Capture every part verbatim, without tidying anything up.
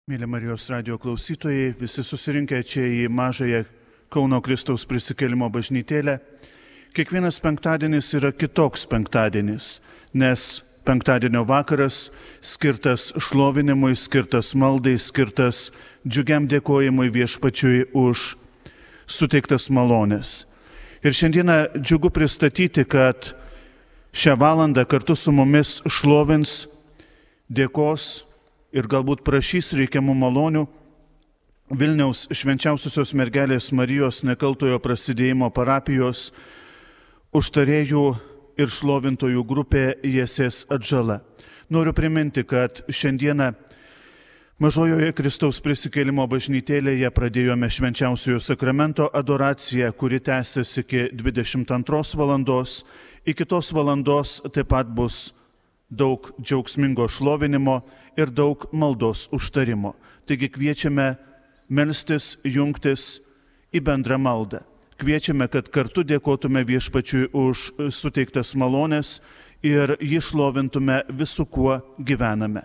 Mėly Marijos radijo klausytojai, visi susirinkę čia į mažąją Kauno Kristaus prisikėlimo bažnytėlę. Kiekvienas penktadienis yra kitoks penktadienis, nes penktadienio vakaras skirtas šlovinimui, skirtas maldai, skirtas džiugiam dėkojimui Viešpačiui už suteiktas malonės. Ir šiandieną džiugu pristatyti, kad šią valandą kartu su mumis šlovins, dėkos ir galbūt prašys reikiamų malonių Vilniaus švenčiausiosios mergelės Marijos nekaltojo prasidėjimo parapijos užtarėjų ir šlovintojų grupė Jesės Atžala. Noriu priminti, kad šiandieną mažojoje Kristaus prisikėlimo bažnytėlėje pradėjome švenčiausiojo sakramento adoraciją, kuri tęsiasi iki dvidešimt antros valandos. Iki tos valandos taip pat bus daug džiaugsmingo šlovinimo ir daug maldos užtarimo. Taigi kviečiame melstis, jungtis į bendrą maldą. Kviečiame, kad kartu dėkotume Viešpačiui už suteiktas malonės ir jį šlovintume visu, kuo gyvename.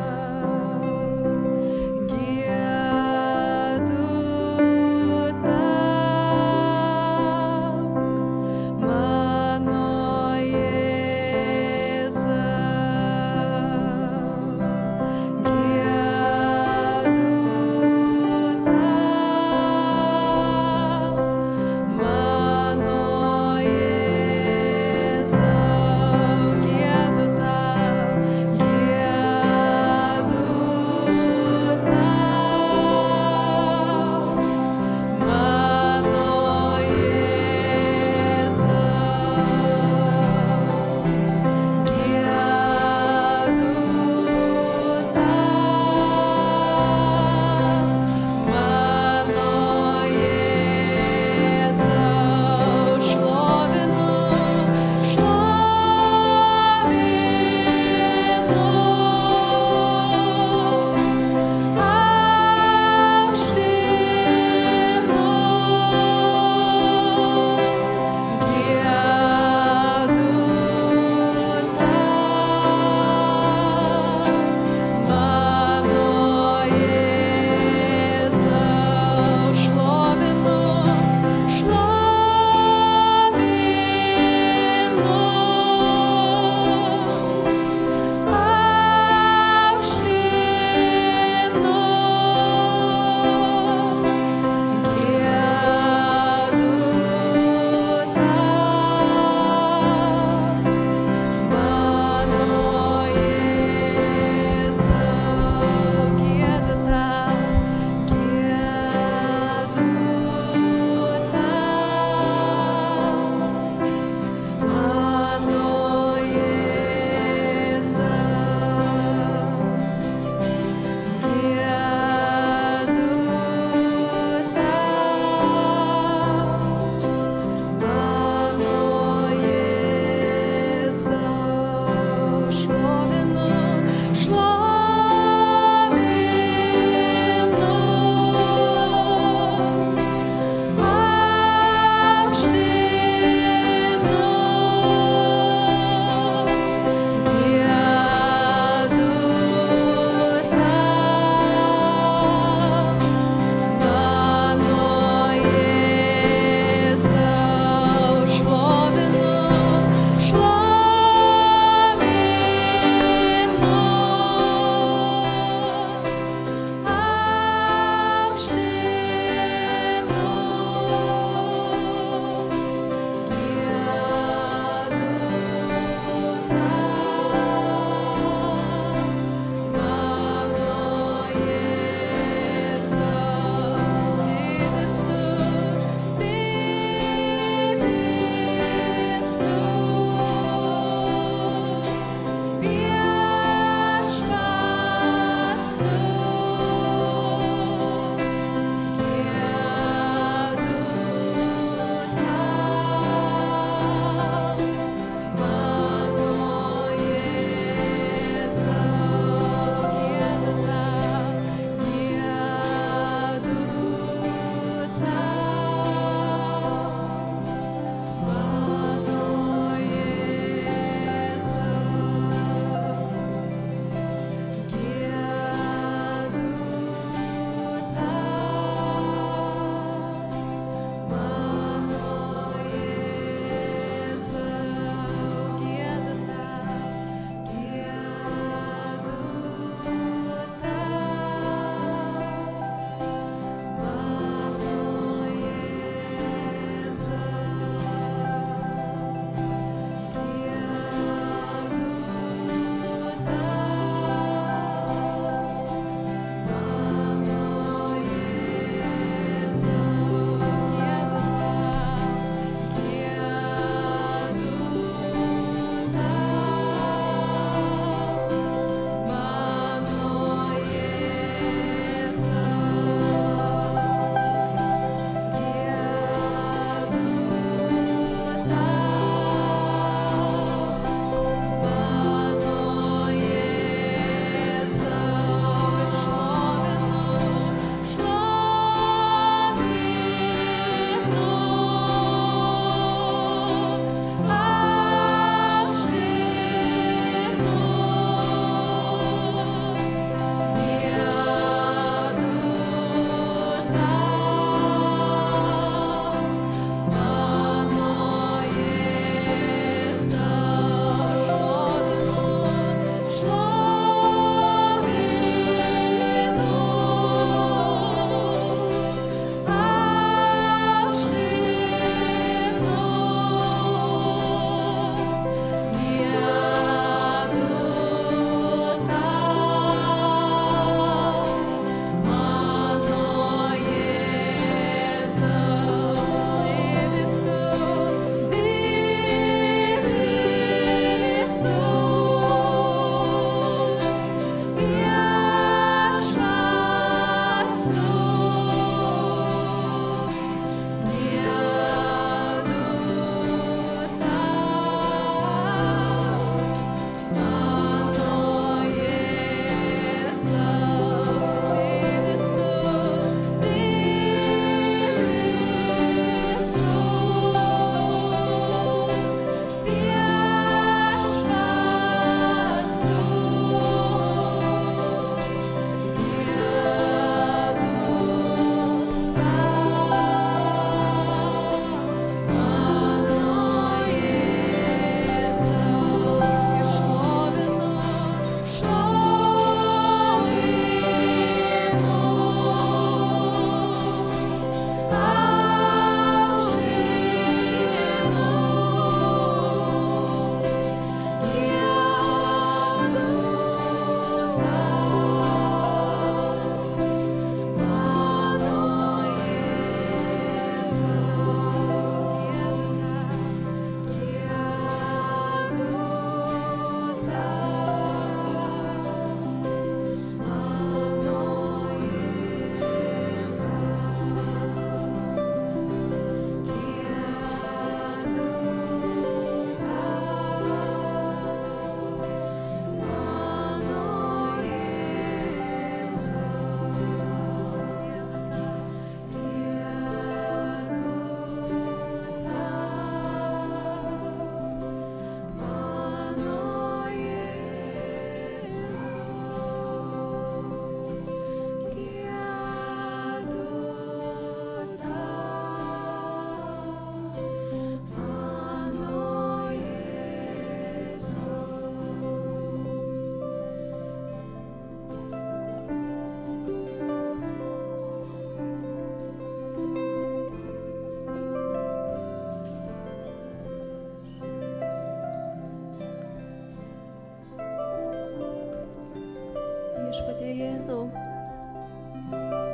Give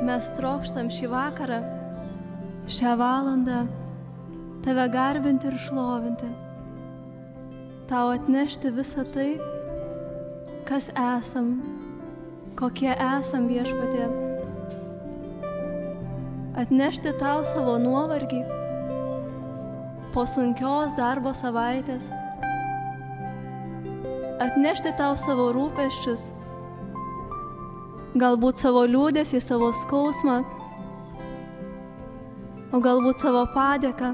mes trokštam šį vakarą, šią valandą Tave garbinti ir šlovinti, Tau atnešti visą tai, kas esam, kokie esam Viešpatie. Atnešti Tau savo nuovargį po sunkios darbo savaitės, atnešti Tau savo rūpesčius, galbūt savo liūdesį, savo skausmą, o galbūt savo padėką.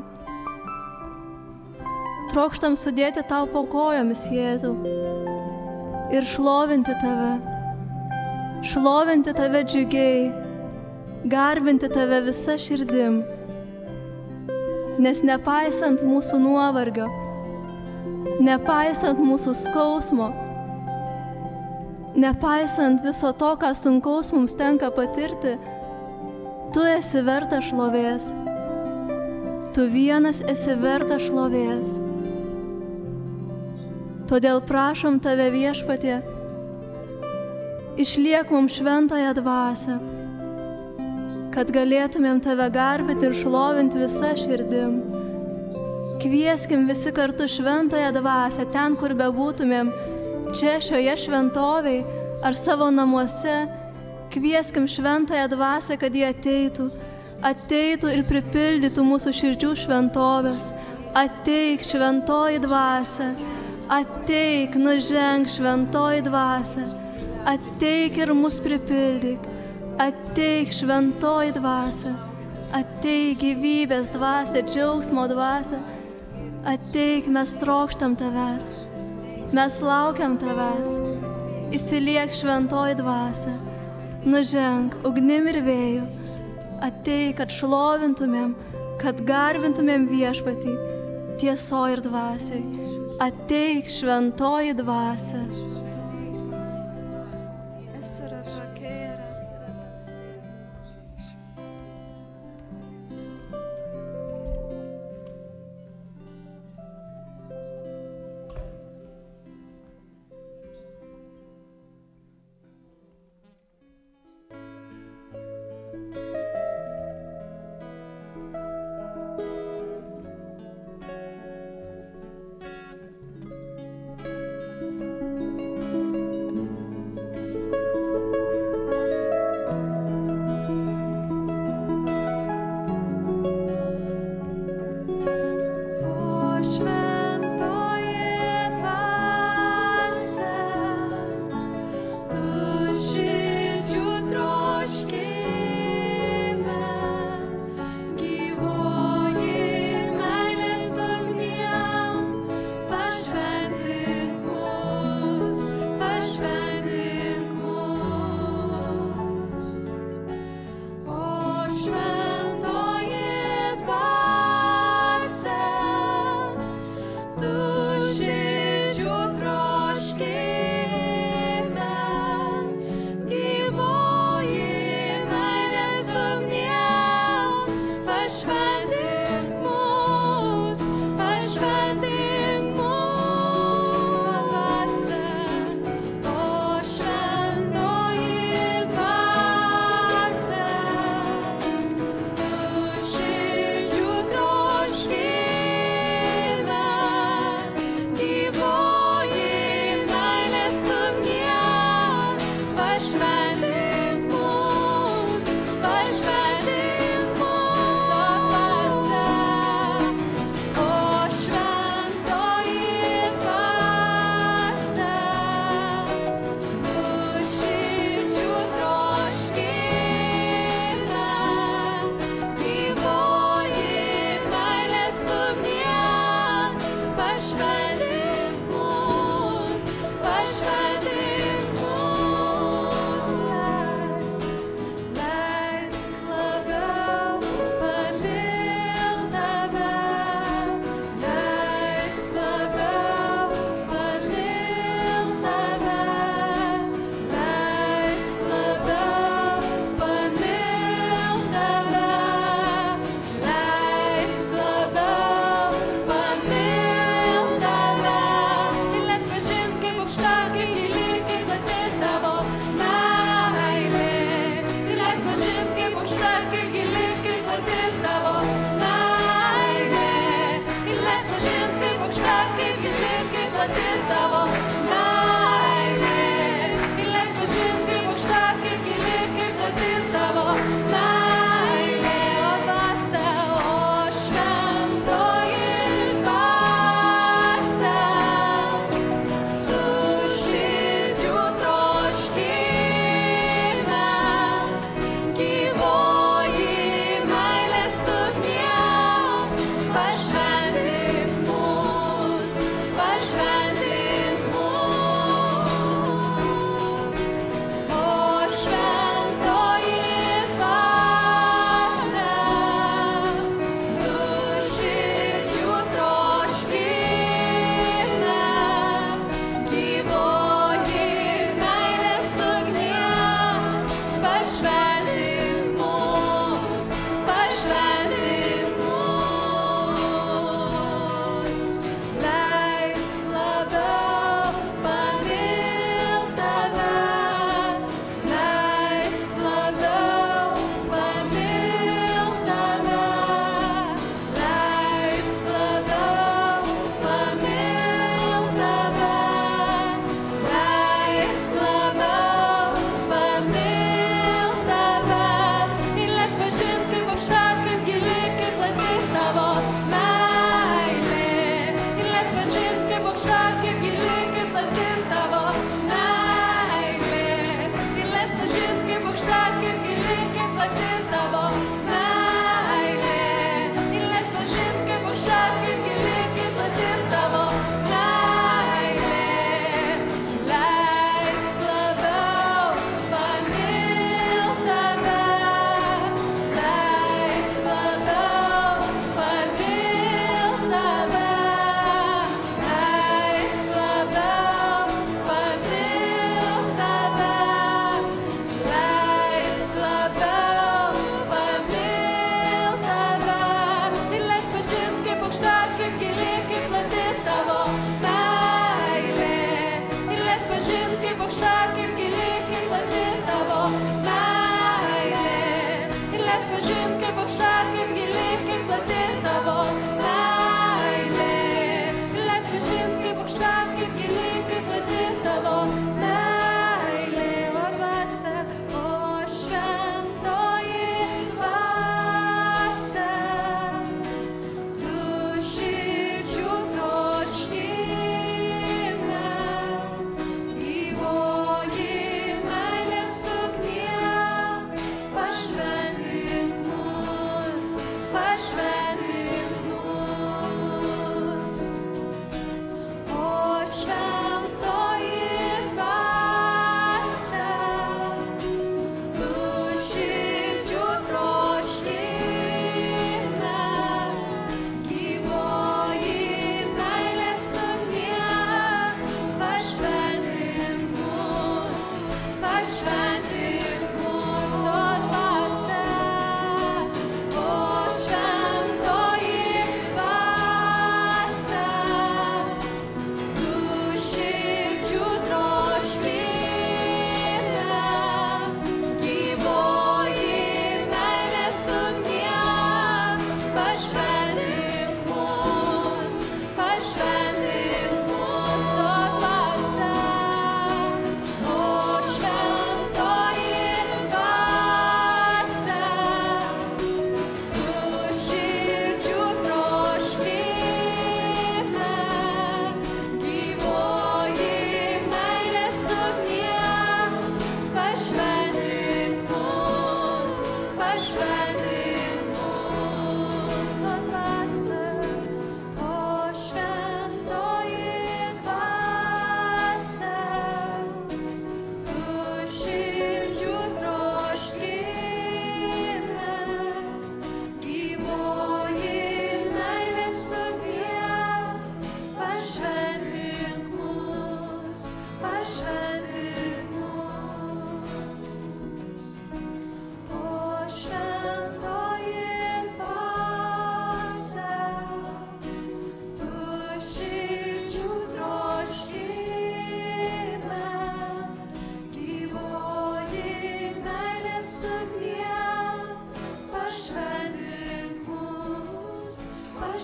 Trokštam sudėti Tau po kojomis, Jėzau, ir šlovinti Tave, šlovinti Tave džiugiai, garbinti Tave visa širdim, nes nepaisant mūsų nuovargio, nepaisant mūsų skausmo, nepaisant viso to, ką sunkaus mums tenka patirti, Tu esi vertas šlovės. Tu vienas esi vertas šlovės. Todėl prašom Tave, Viešpatie, išliek mums šventąją dvasią, kad galėtumėm Tave garbinti ir šlovinti visą širdim. Kvieskim visi kartu šventąją dvasią ten, kur bebūtumėm, čia šioje šventovėj ar savo namuose. Kvieskim šventąją dvasią, kad jie ateitų, ateitų ir pripildytų mūsų širdžių šventovės. Ateik, šventoji dvasia, ateik, nuženk, šventoji dvasia, ateik ir mus pripildyk, ateik, šventoji dvasia, ateik, gyvybės dvasia, džiaugsmo dvasia, ateik, mes trokštam Tavęs, mes laukiam Tavęs, įsiliek šventoji dvasia. Nuženk ugnim ir vėju, ateik, kad šlovintumėm, kad garbintumėm Viešpatį tiesoj ir dvasiai. Ateik, šventoji dvasia.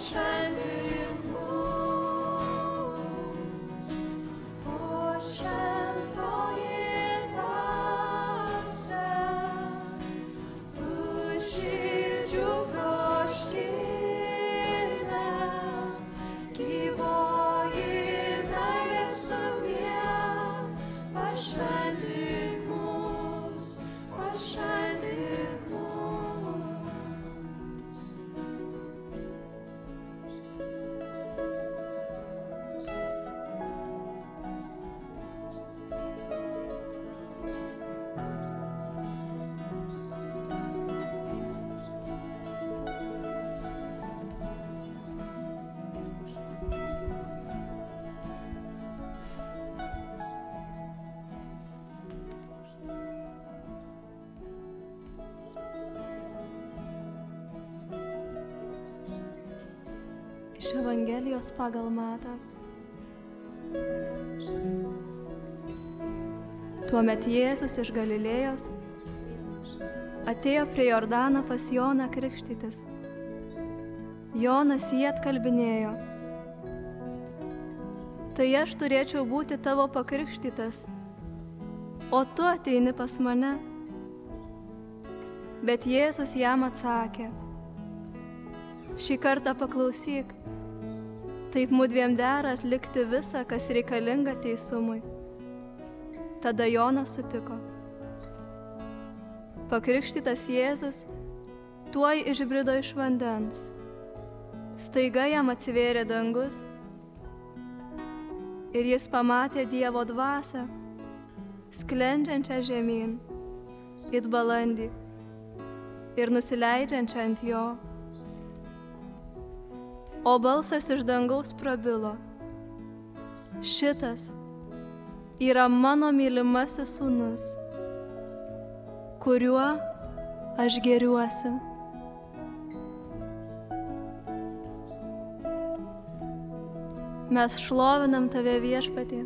Iš Evangelijos pagal Matą. Tuomet Jėzus iš Galilėjos atėjo prie Jordaną pas Joną krikštytis. Jonas jį atkalbinėjo: tai aš turėčiau būti tavo pakrikštytas, o tu ateini pas mane. Bet Jėzus jam atsakė: šį kartą paklausyk, taip mudviem dera atlikti visą, kas reikalinga teisumui. Tada Jonas sutiko. Pakrikštytas Jėzus tuoj išbrido iš vandens. Staiga jam atsivėrė dangus ir jis pamatė Dievo dvasią, sklendžiančią žemyn, it balandį ir nusileidžiančią ant jo. O balsas iš dangaus prabilo: šitas yra mano mylimasis sūnus, kuriuo aš gėriuosi. Mes šlovinam tave, Viešpatie,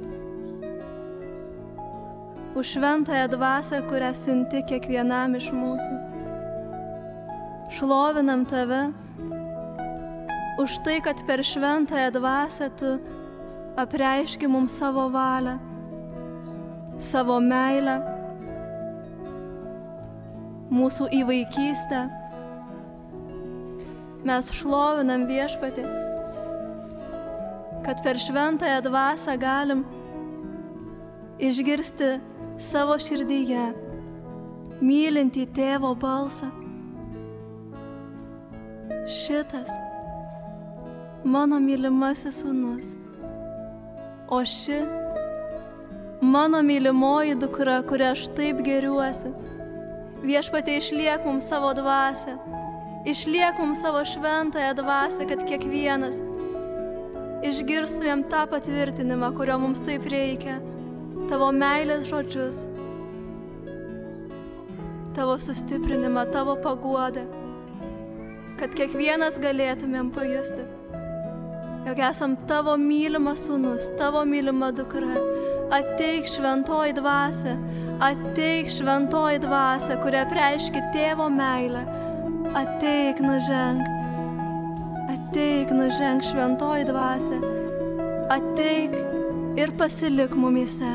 už šventąją dvasią, kurią siunti kiekvienam iš mūsų. Šlovinam tave už tai, kad per šventąją dvasią tu apreiški mums savo valią, savo meilę, mūsų įvaikystę. Mes šlovinam, Viešpatie, kad per šventąją dvasią galim išgirsti savo širdyje mylintį tėvo balsą. Šitas mano mylimasis sūnus, o ši mano mylimoji dukra, kurią aš taip gėriuosi. Viešpatie, išliek mums savo dvasią, išliek mums savo šventąją dvasią, kad kiekvienas išgirstumėm tą patvirtinimą, kurio mums taip reikia, tavo meilės žodžius, tavo sustiprinimą, tavo paguodą, kad kiekvienas galėtumėm pajusti, jog esam tavo mylimas sūnus, tavo mylima dukra. Ateik šventoji dvasia, ateik šventoji dvasia, kuria preiški tėvo meilę. Ateik, nuženk, ateik, nuženk šventoji dvasia, ateik ir pasilik mumyse.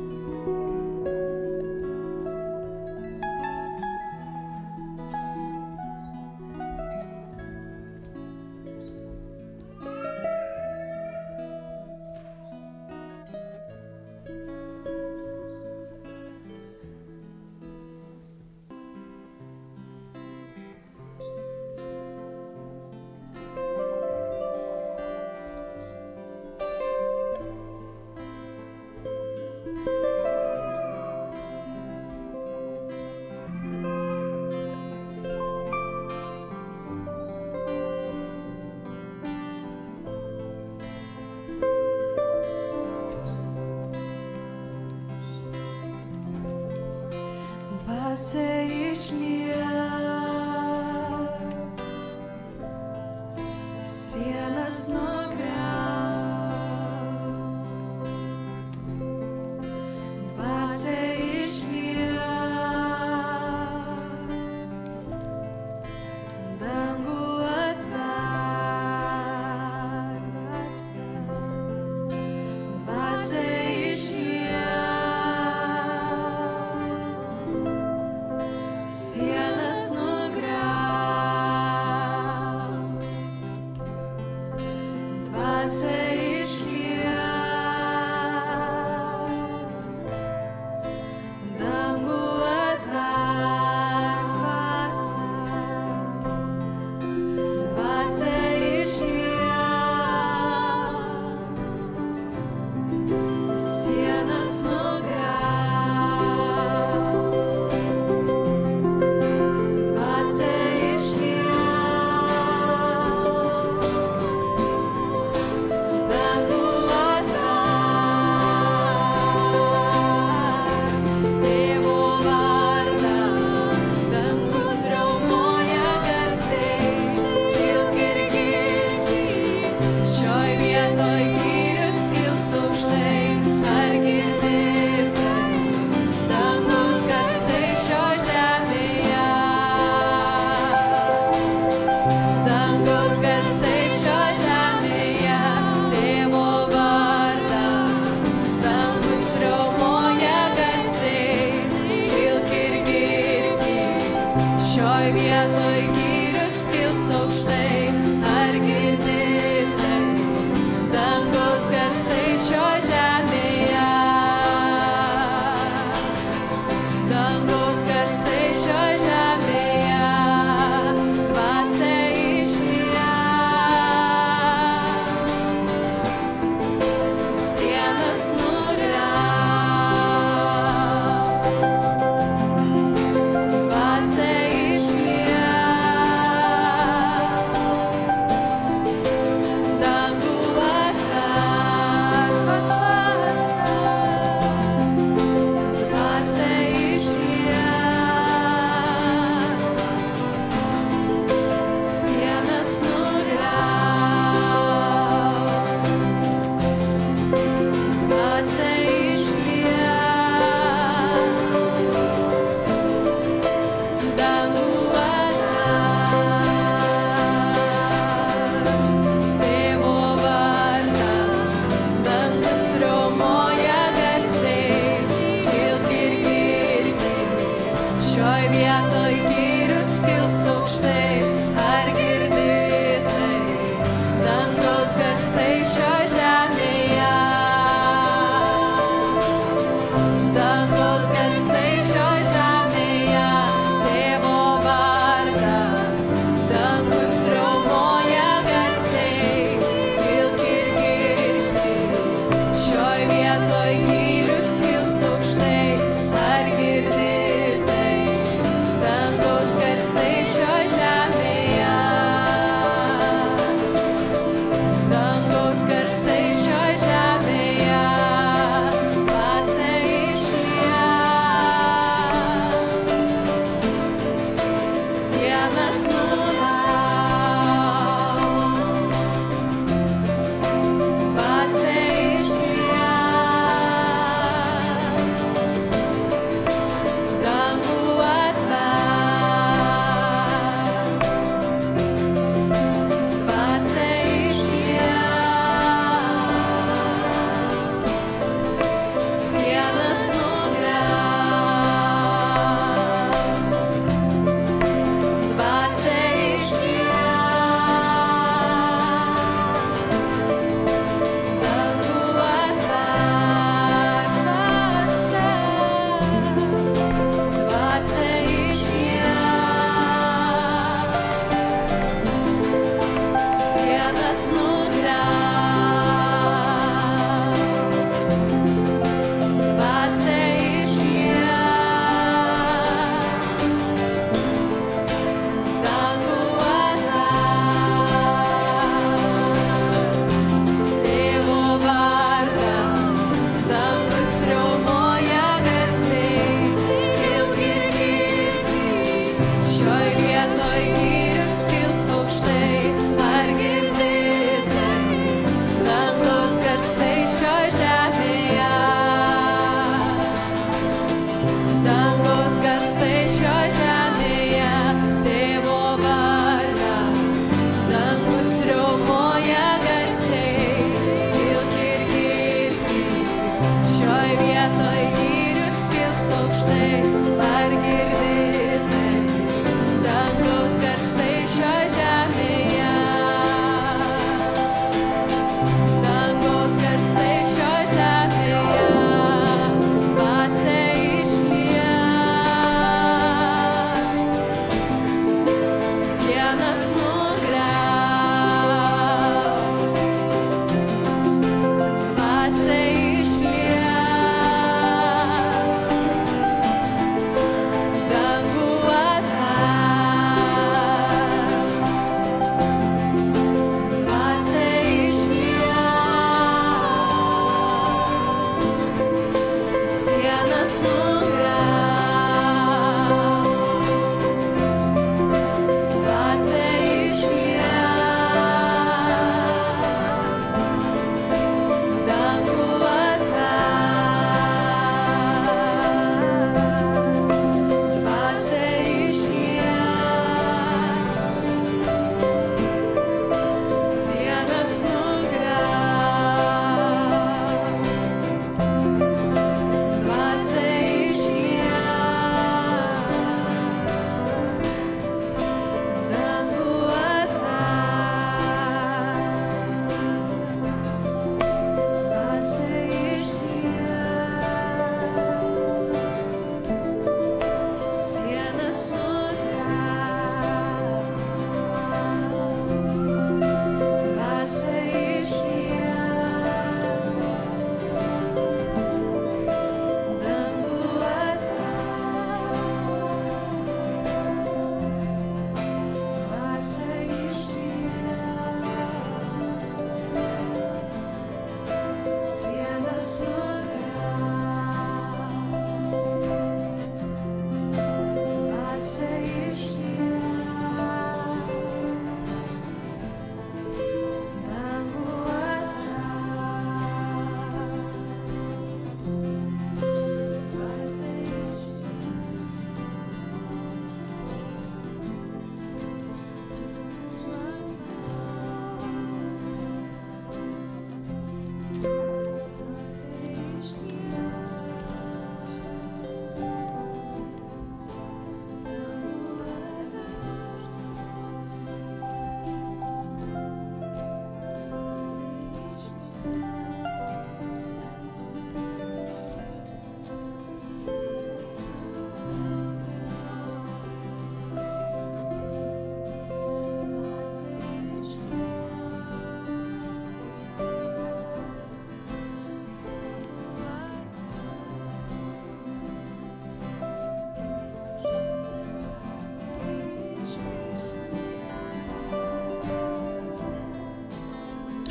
Dvasia išliek, sienas nugriauk. Dvasia išliek, dangų atverk.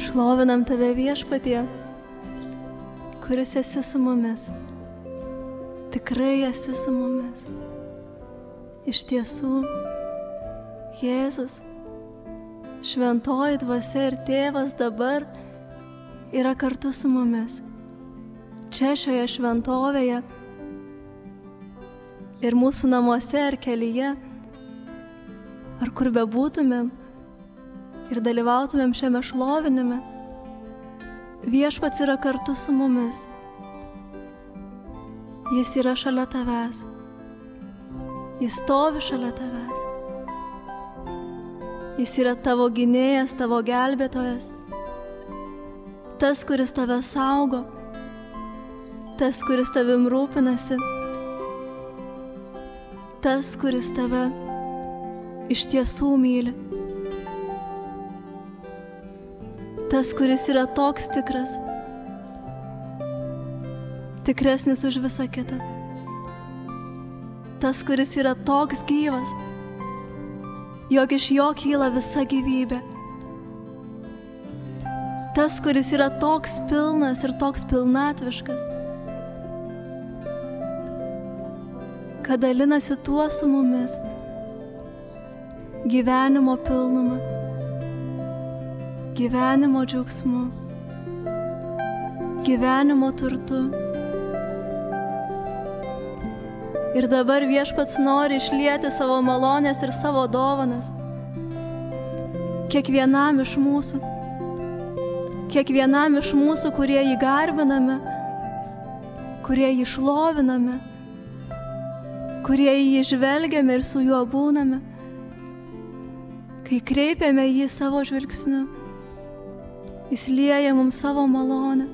Šlovinam tave, Viešpatie, kuris esi su mumis. Tikrai esi su mumis. Iš tiesų, Jėzus, Šventoji Dvasia ir Tėvas dabar yra kartu su mumis. Čia šioje šventovėje ir mūsų namuose ar kelyje, ar kur bebūtumėm ir dalyvautumėm šiame šlovinime, Viešpats yra kartu su mumis. Jis yra šalia tavęs. Jis stovi šalia tavęs. Jis yra tavo gynėjas, tavo gelbėtojas. Tas, kuris tave saugo. Tas, kuris tavim rūpinasi. Tas, kuris tave iš tiesų myli. Tas, kuris yra toks tikras. Tikresnis už visą kitą. Tas, kuris yra toks gyvas, jog iš jo kyla visa gyvybė. Tas, kuris yra toks pilnas ir toks pilnatviškas, kad dalinasi tuo su mumis gyvenimo pilnumą, gyvenimo džiaugsmu, gyvenimo turtu. Ir dabar Viešpats nori išlieti savo malonės ir savo dovanas kiekvienam iš mūsų, kiekvienam iš mūsų, kurie jį garbiname, kurie jį šloviname, kurie jį žvelgiame ir su juo būname, kai kreipiame jį savo žvilgsniu, jis lieja mums savo malonę.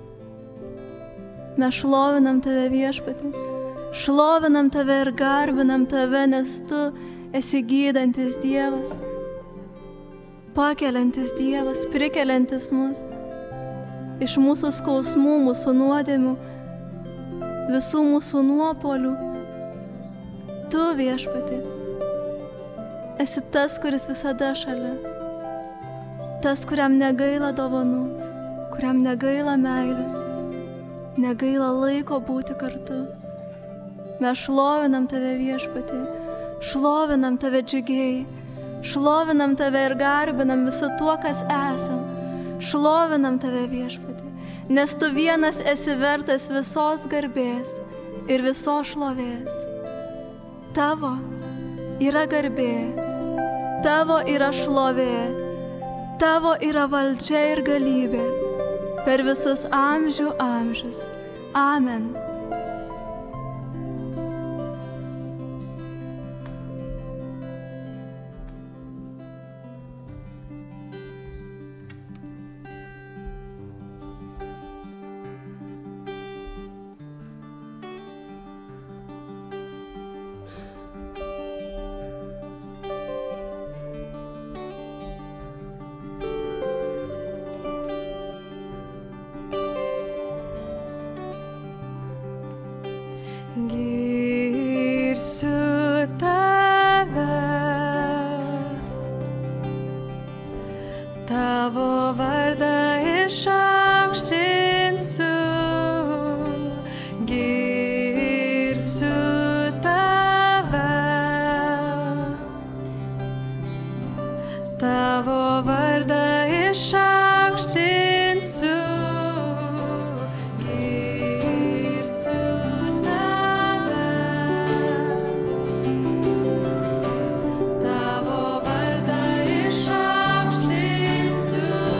Mes šlovinam tave, Viešpatį. Šlovinam tave ir garbinam tave, nes tu esi gydantis Dievas, pakeliantis Dievas, prikeliantis mus iš mūsų skausmų, mūsų nuodėmių, visų mūsų nuopuolių. Tu, Viešpatie, esi tas, kuris visada šalia, tas, kuriam negaila dovanų, kuriam negaila meilės, negaila laiko būti kartu. Mes šlovinam tave, Viešpatie, šlovinam tave džiugiai, šlovinam tave ir garbinam visu tuo, kas esam. Šlovinam tave, Viešpatie, nes tu vienas esi vertas visos garbės ir visos šlovės. Tavo yra garbė, tavo yra šlovė, tavo yra valdžia ir galybė per visus amžių amžius. Amen. Girsiu tave, tavo vardą išaukštinsiu. Girsiu tave, tavo vardą išaukštinsiu. Tavo vardą išaukštinsiu.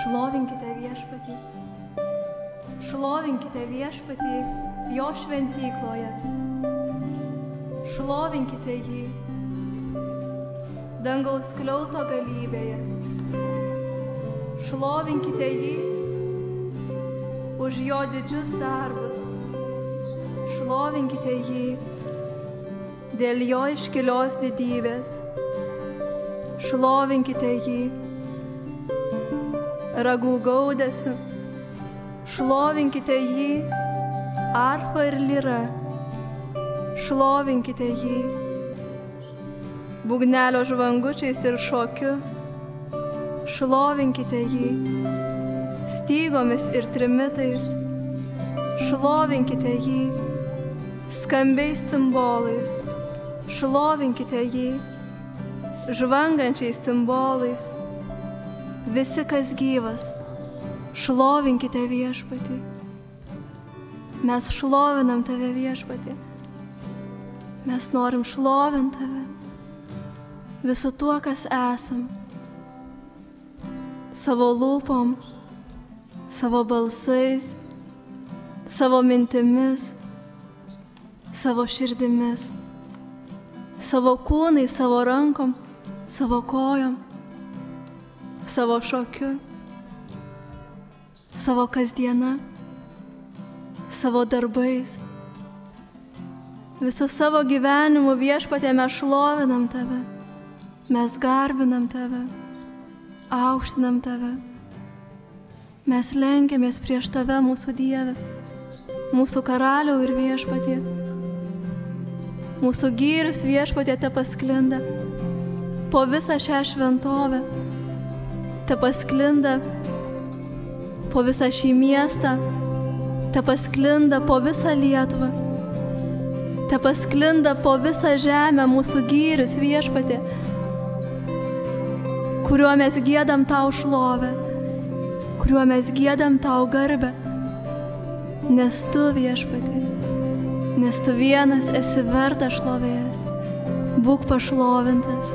Šlovinkite viešpatį. Šlovinkite viešpatį jo šventykloje. Šlovinkite jį dangaus skliauto galybėje. Šlovinkite jį už jo didžius darbus. Šlovinkite jį dėl jo iškilios didybės. Šlovinkite jį ragų gaudesiu. Šlovinkite jį arfa ir lyra. Šlovinkite jį būgnelio žvangučiais ir šokiu. Šlovinkite jį stygomis ir trimitais. Šlovinkite jį skambiais cimbolais. Šlovinkite jį žvangančiais cimbolais. Visi, kas gyvas, šlovinkite viešpatį. Mes šlovinam tave, viešpatį. Mes norim šlovinti tave visu tuo, kas esam. Savo lūpom, savo balsais, savo mintimis, savo širdimis, savo kūnai, savo rankom, savo kojom, savo šokiu, savo kasdiena, savo darbais. Visų savo gyvenimu viešpatie mes šlovinam tave, mes garbinam tave, aukštinam tave. Mes lenkiamės prieš tave, mūsų Dieve, mūsų karaliau ir viešpatie. Mūsų gyrius viešpatie te pasklinda po visą šią šventovę, te pasklinda po visą šį miestą, te pasklinda po visą Lietuvą, te pasklinda po visą žemę mūsų gyrius viešpatie, kuriuo mes giedam tau šlovę, kuriuo mes giedam tau garbę, nes tu viešpatie, nes tu vienas esi vertas šlovės, būk pašlovintas.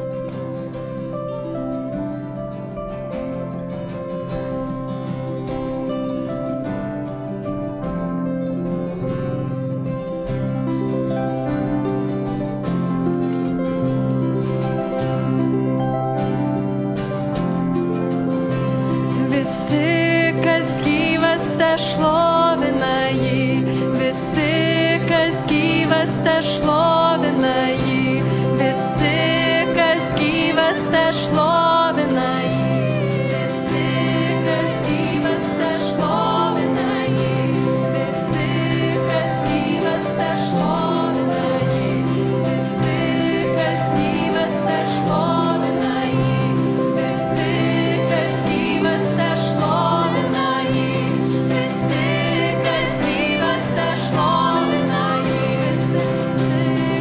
Visi,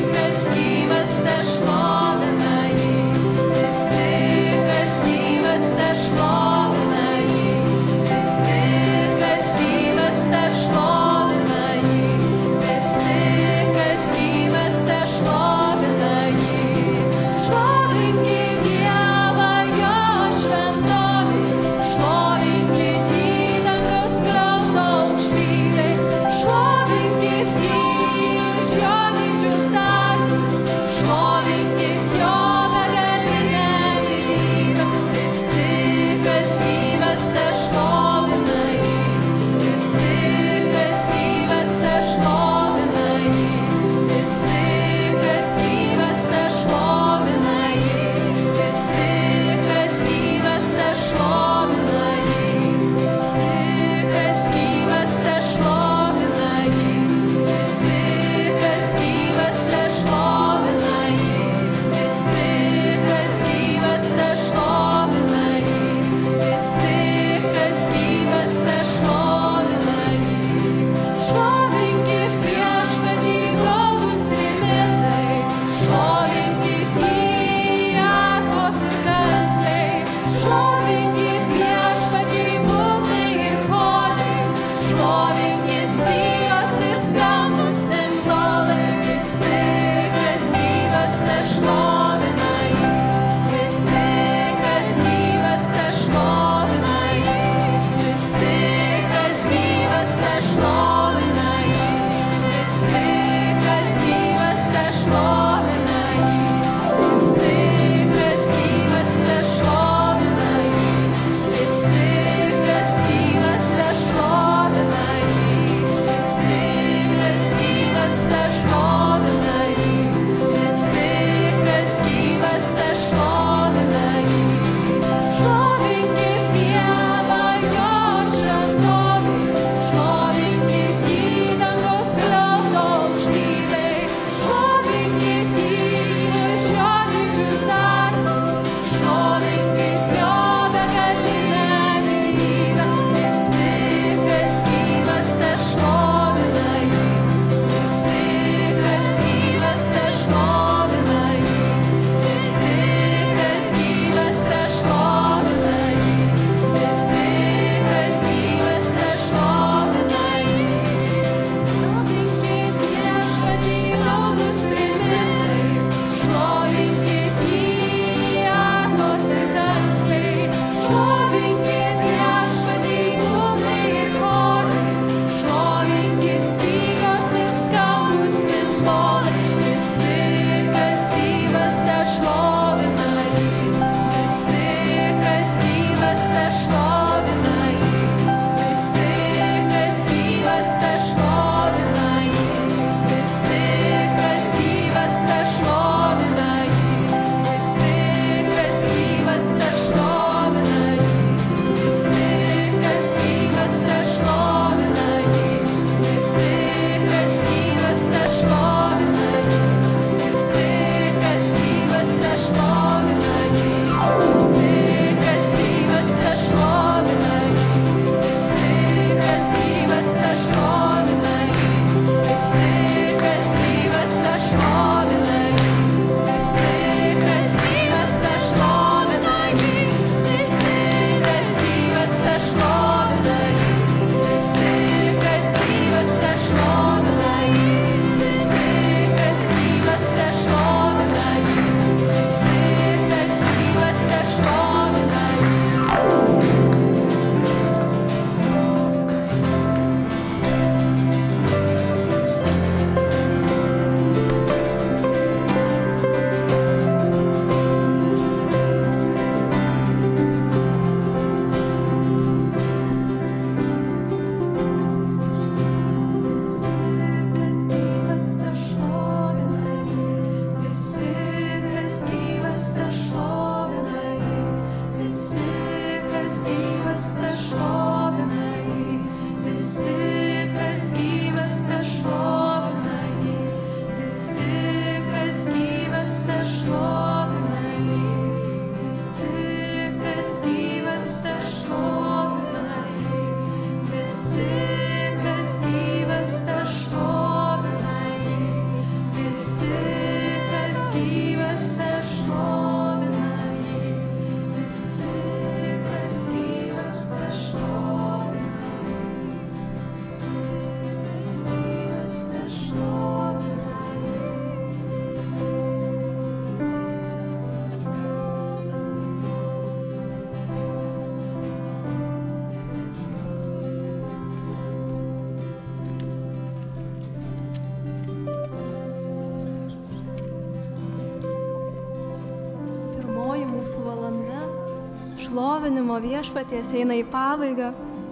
šlovinimo Viešpaties eina į pabaigą.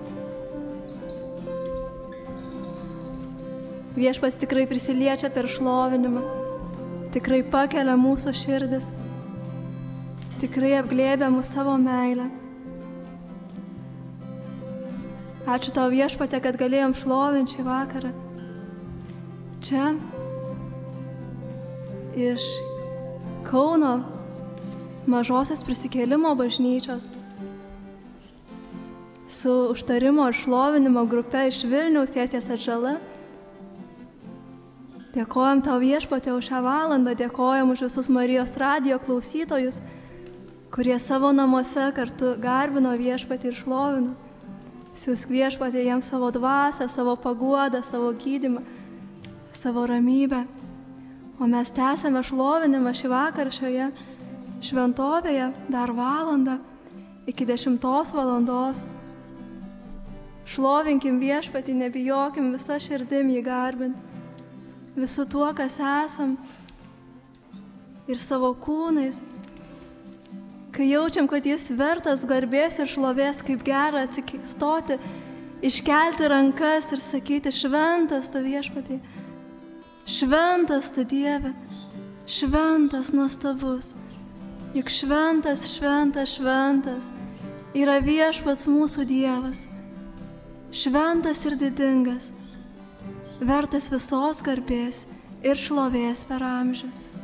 Viešpats tikrai prisiliečia per šlovinimą, tikrai pakelia mūsų širdis, tikrai apglėbia mūsų savo meilę. Ačiū tau, Viešpatie, kad galėjom šlovinti šį vakarą. Čia iš Kauno Mažosios Prisikėlimo bažnyčios su užtarimo ir šlovinimo grupe iš Vilniaus Sesės Atžala. Dėkojam tau, Viešpatie, už šią valandą, dėkojam už visus Marijos radijo klausytojus, kurie savo namuose kartu garbino Viešpatį ir šlovino. Siūsk, Viešpatie, jiems savo dvasią, savo paguodą, savo gydymą, savo ramybę. O mes tęsėme šlovinimą šį vakarą šioje šventovėje dar valandą iki dešimtos valandos. Šlovinkim Viešpatį, nebijokim visą širdim jį garbinti, visu tuo, kas esam ir savo kūnais. Kai jaučiam, kad jis vertas garbės ir šlovės, kaip gera atsistoti, iškelti rankas ir sakyti, šventas tu Viešpatie, šventas tu Dieve, šventas nuostabus, juk šventas, šventas, šventas yra Viešpats mūsų Dievas, šventas ir didingas, vertas visos garbės ir šlovės per amžius.